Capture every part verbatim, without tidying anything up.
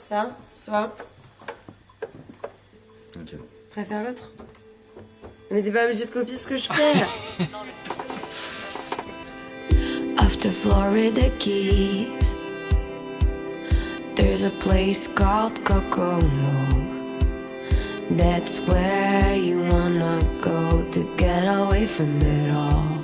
Ça, soit. Ok. Préfère l'autre. Mais t'es pas obligé de copier ce que je fais. After Florida Keys, there's a place called Kokomo. That's where you wanna go to get away from it all.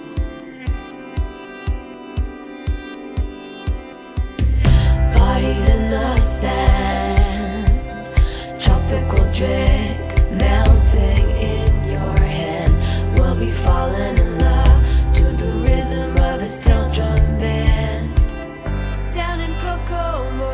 Bodies in the sand, tropical drink melting in your hand. We'll be falling in love to the rhythm of a steel drum band. Down in Kokomo,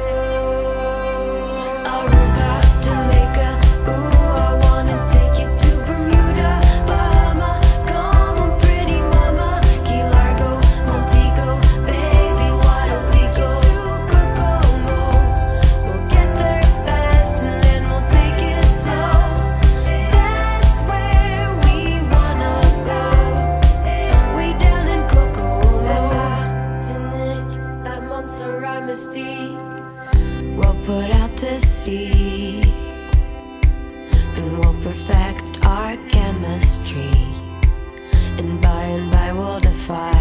Aruba, Jamaica. Ooh, I wanna take you to Bermuda, Bahama. Come on, pretty mama. Key Largo, Montego, baby, why don't we go to Kokomo? We'll get there fast and then we'll take it slow. That's where we wanna go, way down in Kokomo. Martinique, that Montserrat mystique, we'll put out to sea and we'll perfect our chemistry, and by and by we'll defy